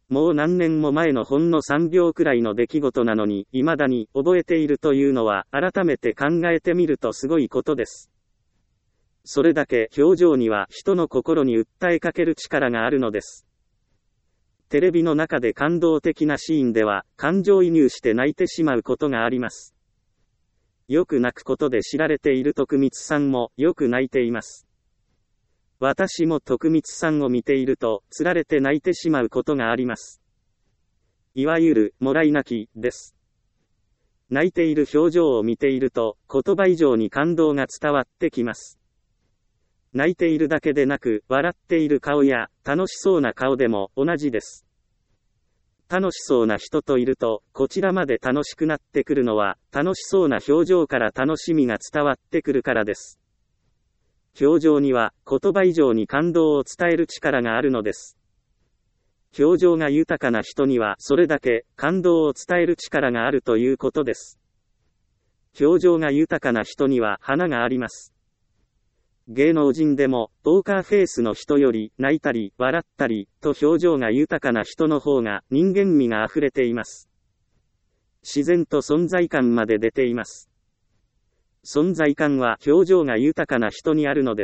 もう何年も前のほんのさんびょうくらいの出来事なのに、未だに覚えているというのは、改めて考えてみるとすごいことです。それだけ表情には人の心に訴えかける力があるのです。テレビの中で感動的なシーンでは、感情移入して泣いてしまうことがあります。よく泣くことで知られている徳光さんも、よく泣いています。私も徳光さんを見ていると、つられて泣いてしまうことがあります。いわゆる、もらい泣き、です。泣いている表情を見ていると、言葉以上に感動が伝わってきます。泣いているだけでなく、笑っている顔や、楽しそうな顔でも、同じです。楽しそうな人といると、こちらまで楽しくなってくるのは、楽しそうな表情から楽しみが伝わってくるからです。表情には、言葉以上に感動を伝える力があるのです。表情が豊かな人には、それだけ、感動を伝える力があるということです。表情が豊かな人には、花があります。芸能人でも、ポーカーフェイスの人より、泣いたり、笑ったり、と表情が豊かな人の方が、人間味が溢れています。自然と存在感まで出ています。存在感は表情が豊かな人にあるのです。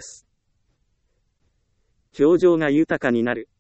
表情が豊かになる。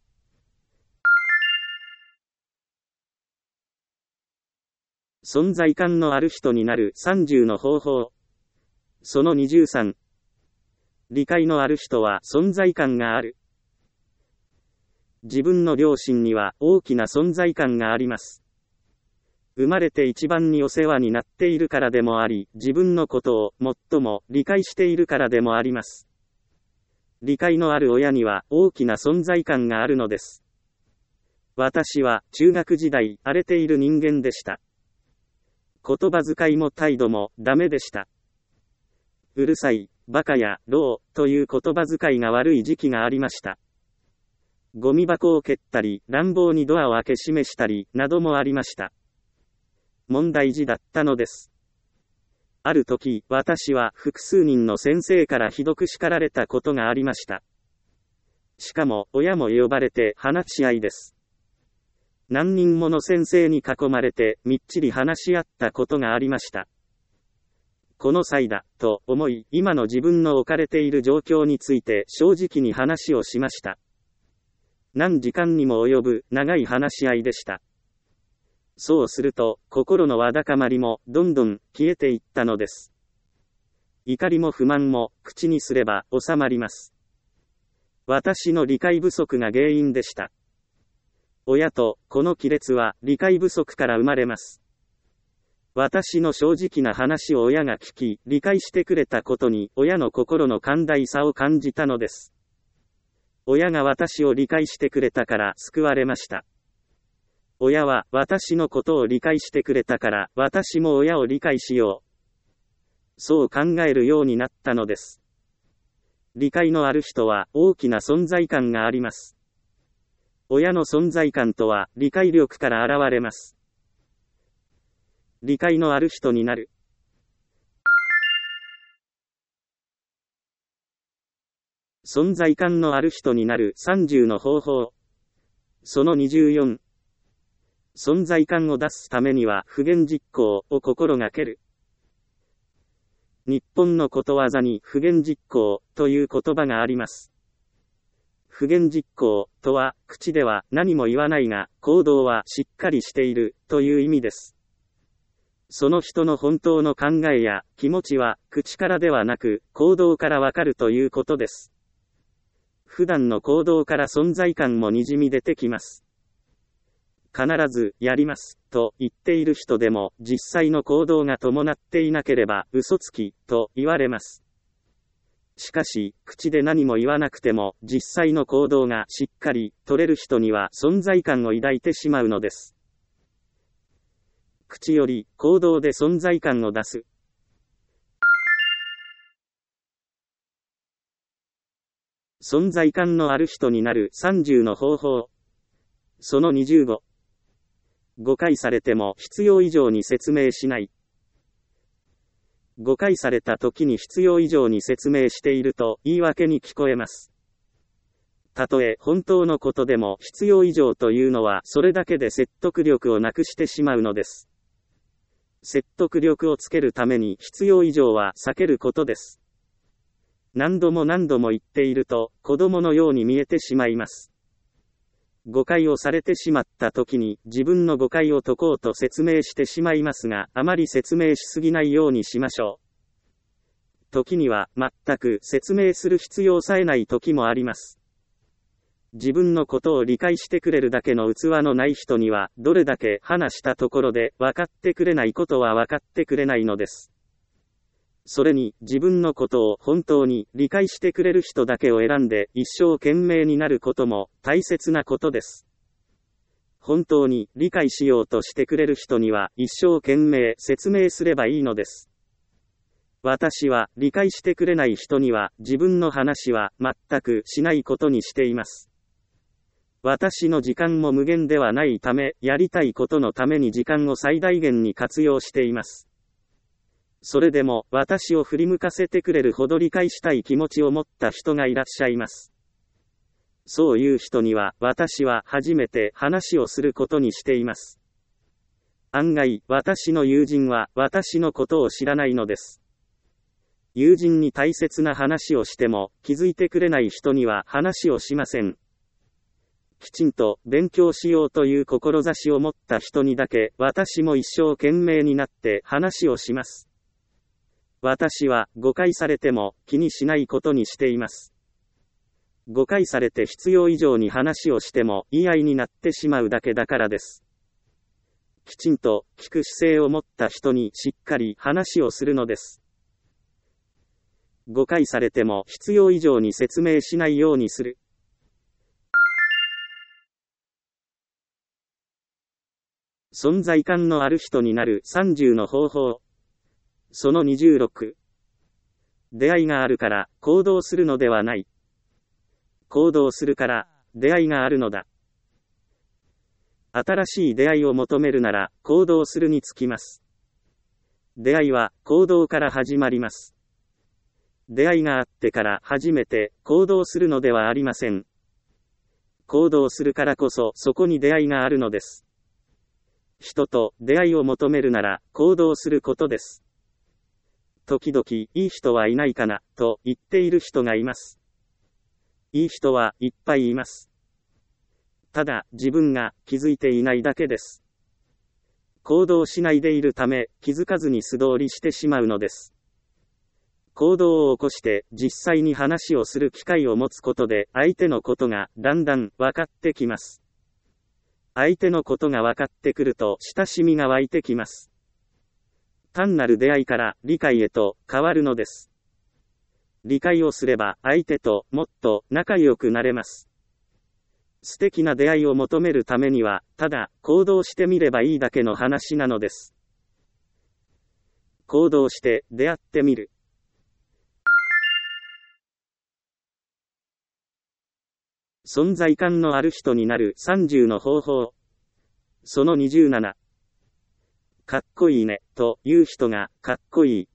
存在感のある人になるさんじゅうの方法。そのにじゅうさん。理解のある人は存在感がある。自分の両親には大きな存在感があります。生まれて一番にお世話になっているからでもあり、自分のことを最も理解しているからでもあります。理解のある親には大きな存在感があるのです。私は中学時代荒れている人間でした。言葉遣いも態度もダメでした。うるさい、バカや、ロー、という言葉遣いが悪い時期がありました。ゴミ箱を蹴ったり、乱暴にドアを開け閉めしたり、などもありました。問題児だったのです。ある時、私は複数人の先生からひどく叱られたことがありました。しかも、親も呼ばれて話し合いです。何人もの先生に囲まれて、みっちり話し合ったことがありました。この際だ、と思い、今の自分の置かれている状況について正直に話をしました。何時間にも及ぶ長い話し合いでした。そうすると、心のわだかまりも、どんどん、消えていったのです。怒りも不満も、口にすれば、収まります。私の理解不足が原因でした。親と、この亀裂は、理解不足から生まれます。私の正直な話を親が聞き、理解してくれたことに、親の心の寛大さを感じたのです。親が私を理解してくれたから、救われました。親は私のことを理解してくれたから、私も親を理解しよう。そう考えるようになったのです。理解のある人は大きな存在感があります。親の存在感とは理解力から現れます。理解のある人になる。存在感のある人になるさんじゅうの方法。そのにじゅうよん。存在感を出すためには不言実行を心がける。日本のことわざに不言実行という言葉があります。不言実行とは、口では何も言わないが、行動はしっかりしているという意味です。その人の本当の考えや気持ちは、口からではなく、行動からわかるということです。普段の行動から存在感もにじみ出てきます。必ず、やります、と言っている人でも、実際の行動が伴っていなければ、嘘つき、と言われます。しかし、口で何も言わなくても、実際の行動がしっかり、取れる人には存在感を抱いてしまうのです。口より、行動で存在感を出す。存在感のある人になるさんじゅうの方法。そのにじゅうご。誤解されても必要以上に説明しない。誤解された時に必要以上に説明していると言い訳に聞こえます。 たとえ本当のことでも必要以上というのはそれだけで説得力をなくしてしまうのです。説得力をつけるために必要以上は避けることです。何度も何度も言っていると子供のように見えてしまいます。誤解をされてしまった時に自分の誤解を解こうと説明してしまいますが、あまり説明しすぎないようにしましょう。時には全く説明する必要さえない時もあります。自分のことを理解してくれるだけの器のない人には、どれだけ話したところで分かってくれないことは分かってくれないのです。それに、自分のことを本当に理解してくれる人だけを選んで一生懸命になることも大切なことです。本当に理解しようとしてくれる人には一生懸命説明すればいいのです。私は理解してくれない人には自分の話は全くしないことにしています。私の時間も無限ではないため、やりたいことのために時間を最大限に活用しています。それでも、私を振り向かせてくれるほど理解したい気持ちを持った人がいらっしゃいます。そういう人には、私は初めて話をすることにしています。案外、私の友人は私のことを知らないのです。友人に大切な話をしても、気づいてくれない人には話をしません。きちんと勉強しようという志を持った人にだけ、私も一生懸命になって話をします。私は誤解されても気にしないことにしています。誤解されて必要以上に話をしても言い合いになってしまうだけだからです。きちんと聞く姿勢を持った人にしっかり話をするのです。誤解されても必要以上に説明しないようにする。存在感のある人になるさんじゅうの方法。そのにじゅうろく。出会いがあるから行動するのではない。行動するから出会いがあるのだ。新しい出会いを求めるなら行動するにつきます。出会いは行動から始まります。出会いがあってから初めて行動するのではありません。行動するからこそそこに出会いがあるのです。人と出会いを求めるなら行動することです。時々いい人はいないかなと言っている人がいます。いい人はいっぱいいます。ただ自分が気づいていないだけです。行動しないでいるため気づかずに素通りしてしまうのです。行動を起こして実際に話をする機会を持つことで相手のことがだんだん分かってきます。相手のことが分かってくると親しみが湧いてきます。単なる出会いから理解へと変わるのです。理解をすれば相手ともっと仲良くなれます。素敵な出会いを求めるためには、ただ行動してみればいいだけの話なのです。行動して出会ってみる。存在感のある人になるさんじゅうの方法。そのにじゅうなな。かっこいいね、という人がかっこいい。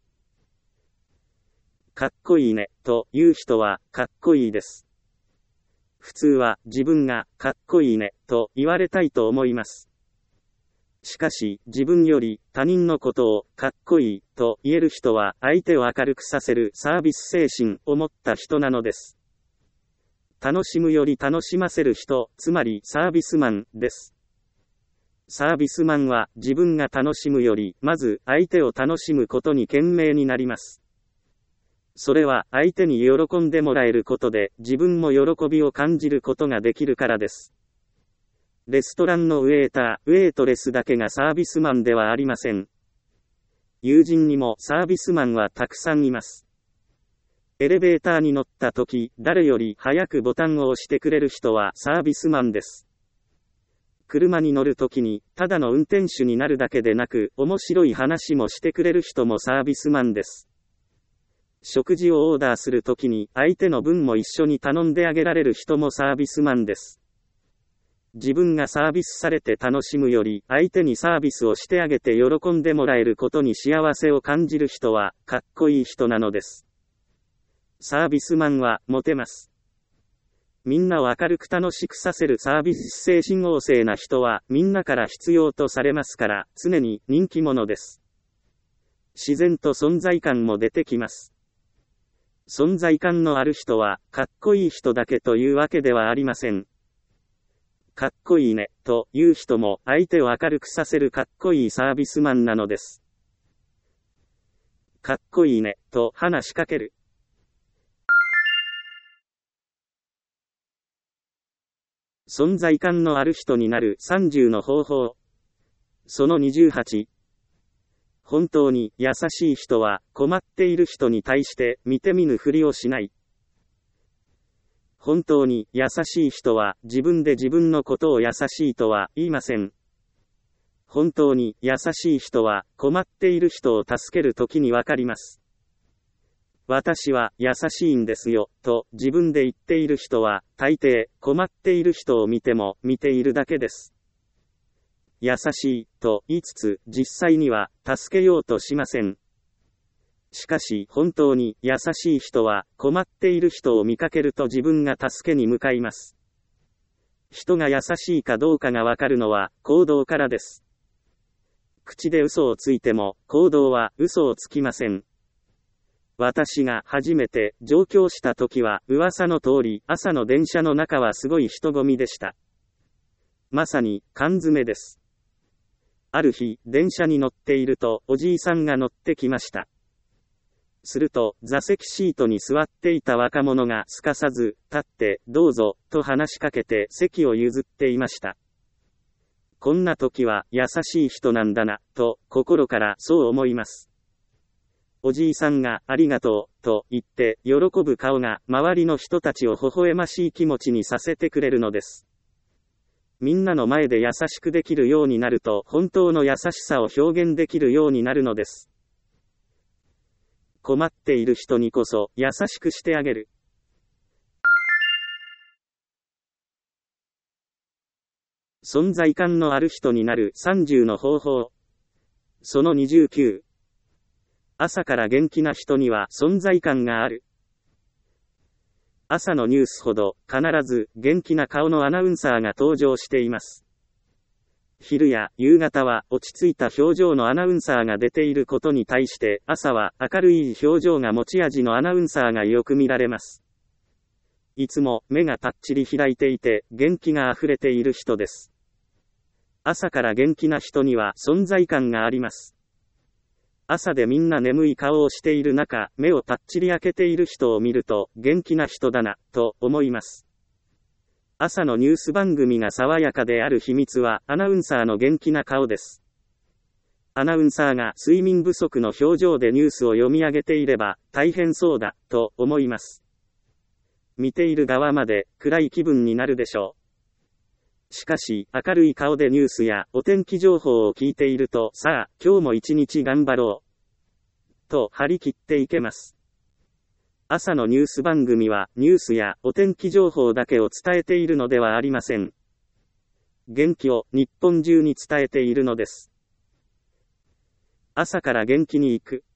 かっこいいね、という人はかっこいいです。普通は自分がかっこいいね、と言われたいと思います。しかし、自分より他人のことをかっこいいと言える人は相手を明るくさせるサービス精神を持った人なのです。楽しむより楽しませる人、つまりサービスマンです。サービスマンは自分が楽しむよりまず相手を楽しむことに懸命になります。それは相手に喜んでもらえることで自分も喜びを感じることができるからです。レストランのウェーター、ウェートレスだけがサービスマンではありません。友人にもサービスマンはたくさんいます。エレベーターに乗った時、誰より早くボタンを押してくれる人はサービスマンです。車に乗るときに、ただの運転手になるだけでなく、面白い話もしてくれる人もサービスマンです。食事をオーダーするときに、相手の分も一緒に頼んであげられる人もサービスマンです。自分がサービスされて楽しむより、相手にサービスをしてあげて喜んでもらえることに幸せを感じる人は、かっこいい人なのです。サービスマンは、モテます。 みんなを明るく楽しくさせるサービス精神旺盛な人はみんなから必要とされますから、常に人気者です。自然と存在感も出てきます。存在感のある人は、かっこいい人だけというわけではありません。かっこいいね、という人も、相手を明るくさせるかっこいいサービスマンなのです。かっこいいね、と話しかける。存在感のある人になるさんじゅうの方法。そのにじゅうはち。本当に優しい人は困っている人に対して見て見ぬふりをしない。本当に優しい人は自分で自分のことを優しいとは言いません。本当に優しい人は困っている人を助けるときにわかります。私は優しいんですよ、と自分で言っている人は大抵困っている人を見ても見ているだけです。優しいと言いつつ実際には助けようとしません。しかし本当に優しい人は困っている人を見かけると自分が助けに向かいます。人が優しいかどうかがわかるのは行動からです。口で嘘をついても行動は嘘をつきません。私が初めて上京した時は噂の通り朝の電車の中はすごい人混みでした。まさに缶詰です。ある日、電車に乗っていると、おじいさんが乗ってきました。すると、座席シートに座っていた若者がすかさず、立って、どうぞ、と話しかけて席を譲っていました。こんな時は、優しい人なんだな、と、心からそう思います。おじいさんが、ありがとう、と言って、喜ぶ顔が、周りの人たちを微笑ましい気持ちにさせてくれるのです。みんなの前で優しくできるようになると本当の優しさを表現できるようになるのです。困っている人にこそ優しくしてあげる。存在感のある人になるさんじゅうの方法。そのにじゅうきゅう。朝から元気な人には存在感がある。朝のニュースほど必ず元気な顔のアナウンサーが登場しています。昼や夕方は落ち着いた表情のアナウンサーが出ていることに対して朝は明るい表情が持ち味のアナウンサーがよく見られます。いつも目がパッチリ開いていて元気があふれている人です。朝から元気な人には存在感があります。朝でみんな眠い顔をしている中、目をパッチリ開けている人を見ると、元気な人だな、と思います。朝のニュース番組が爽やかである秘密は、アナウンサーの元気な顔です。アナウンサーが睡眠不足の表情でニュースを読み上げていれば、大変そうだ、と思います。見ている側まで、暗い気分になるでしょう。しかし、明るい顔でニュースやお天気情報を聞いていると、さあ、今日も一日頑張ろう。と張り切っていけます。朝のニュース番組は、ニュースやお天気情報だけを伝えているのではありません。元気を日本中に伝えているのです。朝から元気に行く。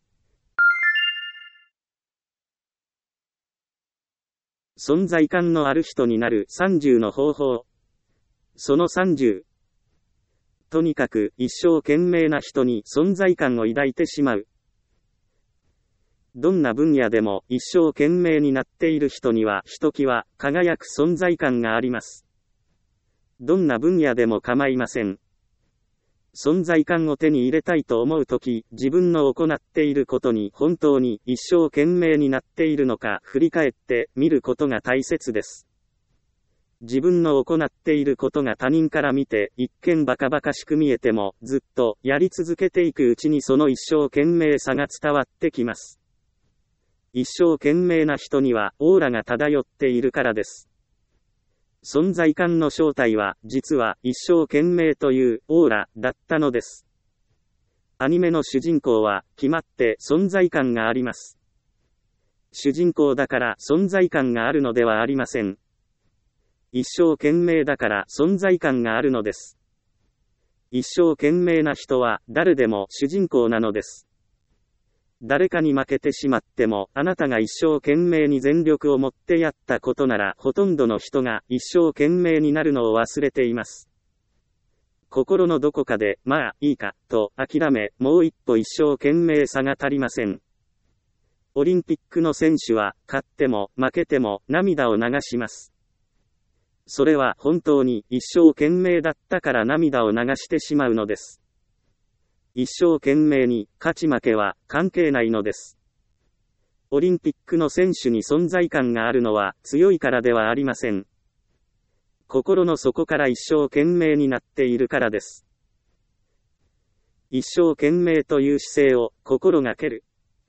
存在感のある人になるさんじゅうの方法。そのさんじゅう。とにかく一生懸命な人に存在感を抱いてしまう。どんな分野でも一生懸命になっている人にはひときわ輝く存在感があります。どんな分野でも構いません。存在感を手に入れたいと思うとき、自分の行っていることに本当に一生懸命になっているのか振り返ってみることが大切です。自分の行っていることが他人から見て一見バカバカしく見えてもずっとやり続けていくうちにその一生懸命さが伝わってきます。一生懸命な人にはオーラが漂っているからです。存在感の正体は実は一生懸命というオーラだったのです。アニメの主人公は決まって存在感があります。主人公だから存在感があるのではありません。一生懸命だから存在感があるのです。一生懸命な人は誰でも主人公なのです。 誰かに負けてしまっても、あなたが一生懸命に全力を持ってやったことなら、ほとんどの人が一生懸命になるのを忘れています。心のどこかで、まあ、いいか、と諦め、もう一歩一生懸命さが足りません。オリンピックの選手は、勝っても負けても涙を流します。それは本当に一生懸命だったから涙を流してしまうのです。一生懸命に勝ち負けは関係ないのです。オリンピックの選手に存在感があるのは強いからではありません。心の底から一生懸命になっているからです。一生懸命という姿勢を心がける。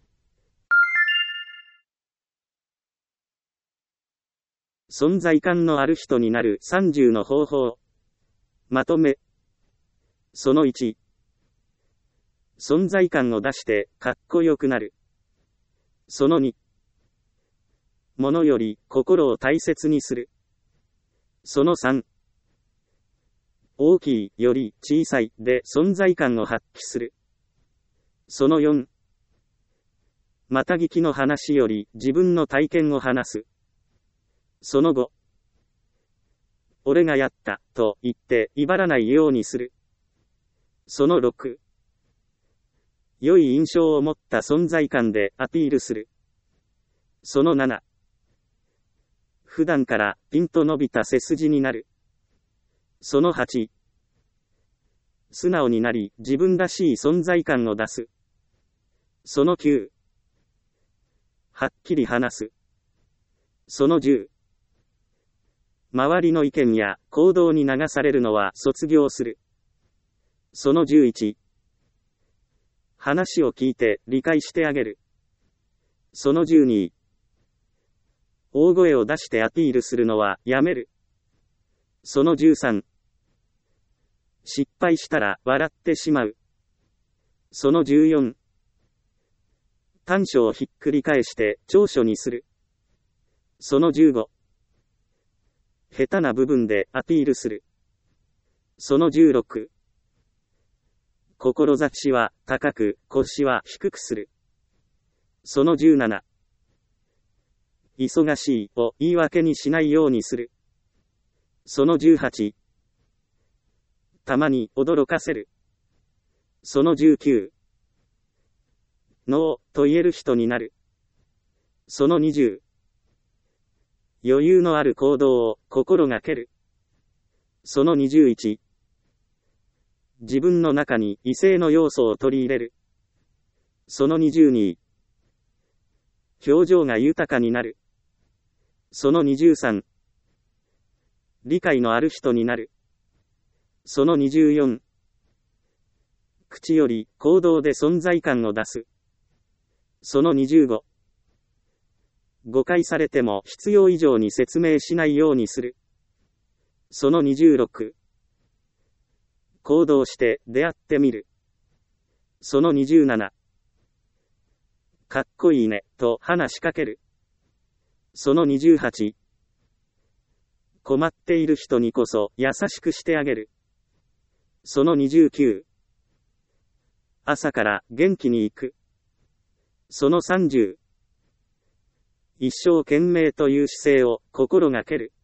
存在感のある人になるさんじゅうの方法。まとめ。そのいち。存在感を出してかっこよくなる。そのに。物より心を大切にする。そのさん。大きいより小さいで存在感を発揮する。そのよん。また聞きの話より自分の体験を話す。そのご。俺がやった、と言って威張らないようにする。そのろく。良い印象を持った存在感でアピールする。そのなな。普段からピンと伸びた背筋になる。そのはち。素直になり自分らしい存在感を出す。そのきゅう。はっきり話す。そのじゅう。周りの意見や行動に流されるのは卒業する。そのじゅういち。話を聞いて理解してあげる。そのじゅうに。大声を出してアピールするのはやめる。そのじゅうさん。失敗したら笑ってしまう。そのじゅうよん。短所をひっくり返して長所にする。そのじゅうご。下手な部分でアピールする。そのじゅうろく。志は高く、腰は低くする。そのじゅうなな。忙しいを言い訳にしないようにする。そのじゅうはち。たまに驚かせる。そのじゅうきゅう。ノーと言える人になる。そのにじゅう。余裕のある行動を心がける。そのにじゅういち。自分の中に異性の要素を取り入れる。そのにじゅうに。表情が豊かになる。そのにじゅうさん。理解のある人になる。そのにじゅうよん。口より行動で存在感を出す。そのにじゅうご。誤解されても必要以上に説明しないようにする。そのにじゅうろく。行動して出会ってみる。そのにじゅうなな。かっこいいね、と話しかける。そのにじゅうはち。困っている人にこそ優しくしてあげる。そのにじゅうきゅう。朝から元気に行く。そのさんじゅう。一生懸命という姿勢を心がける。